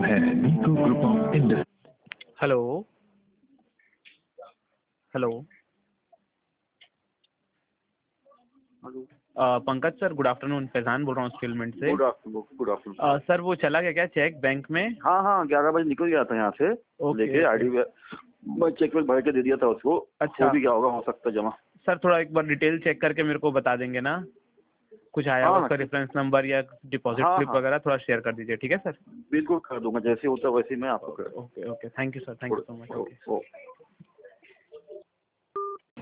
है Nico group of industry. Hello hello Pankaj sir, good afternoon. Faizan बोल रहा हूँ स्किलमेंट से। Good afternoon. सर वो चला गया क्या चेक बैंक में? हाँ हाँ 11 बजे निकल गया था यहाँ से। लेके आईडी मैं चेक में भर के दे दिया था उसको। अच्छा, हो भी गया होगा, हो सकता है जमा। सर थोड़ा एक बार डिटेल चेक करके मेरे को बता देंगे ना? कुछ आया होगा उसका रेफरेंस नंबर या डिपॉजिट स्लिप वगैरह, थोड़ा शेयर कर दीजिए। ठीक है सर, बिल्कुल कर दूंगा, जैसे होता है वैसे मैं आपको कर दूंगा। Okay okay, thank you sir, thank you so much. Okay.